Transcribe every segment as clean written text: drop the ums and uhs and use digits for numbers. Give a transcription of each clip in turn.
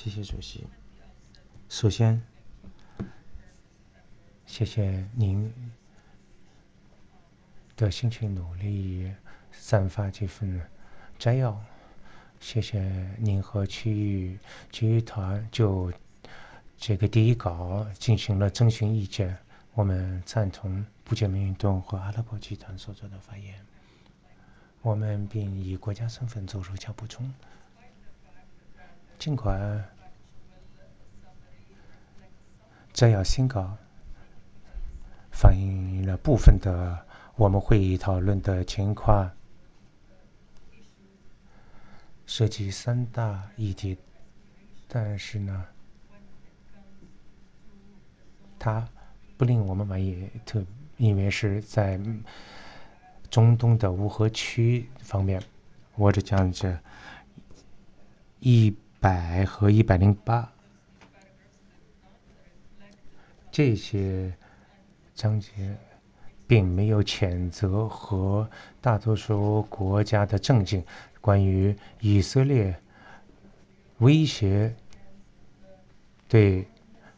谢谢主席。首先，谢谢您的辛勤努力，散发这份摘要。谢谢您和区域团就这个第一稿进行了征询意见。我们赞同不结盟运动和阿拉伯集团所做的发言。我们并以国家身份做如下补充：尽管摘要新稿反映了部分的我们会议讨论的情况，涉及三大议题，但是呢，它不令我们满意，因为是在中东的乌合区方面，我只讲这100和108这些章节并没有谴责和大多数国家的政见关于以色列威胁对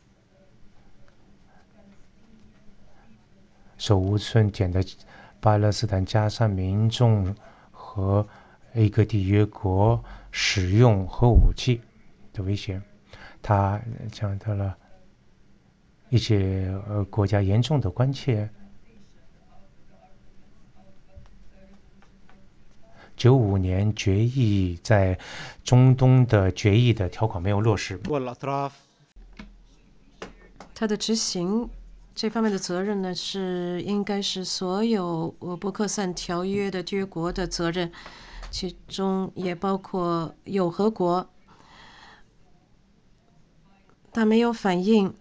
手无寸铁的巴勒斯坦加沙民众和一个缔约国使用核武器的威胁。他讲到了一些国家严重的关切。95年决议在中东的决议的条款没有落实。 它的执行这方面的责任呢，应该是所有伯克散条约的缔约国的责任，其中也包括有核国。它没有反映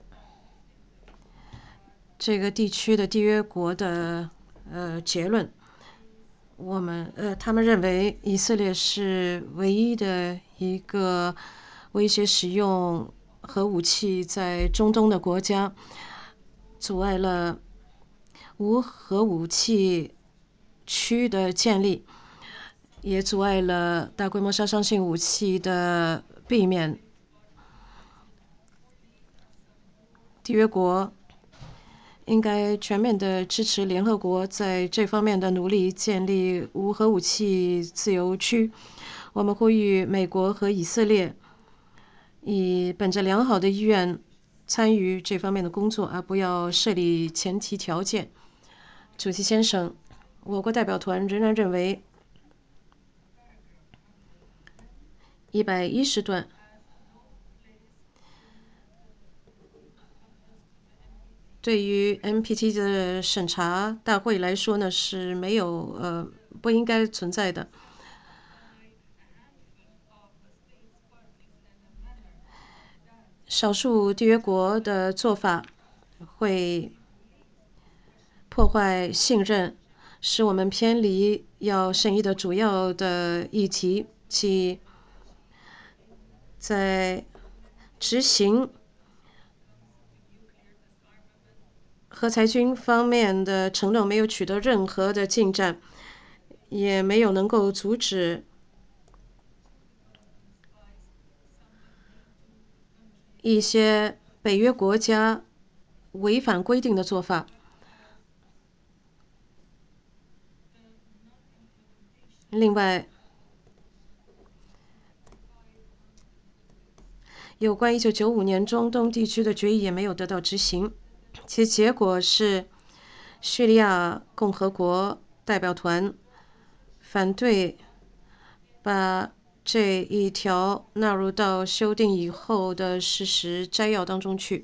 这个地区的缔约国的结论。他们认为以色列是唯一的一个威胁使用核武器在中东的国家，阻碍了无核武器区的建立，也阻碍了大规模杀伤性武器的避免。缔约国应该全面地支持联合国在这方面的努力，建立无核武器自由区。我们呼吁美国和以色列以本着良好的意愿参与这方面的工作，而不要设立前提条件。主席先生，我国代表团仍然认为110段对于 NPT 的审查大会来说呢，是没有不应该存在的。少数缔约国的做法会破坏信任，使我们偏离要审议的主要的议题，即在执行核裁军方面的承诺没有取得任何的进展，也没有能够阻止一些北约国家违反规定的做法。另外，有关1995年中东地区的决议也没有得到执行，其结果是叙利亚共和国代表团反对把这一条纳入到修订以后的事实摘要当中去。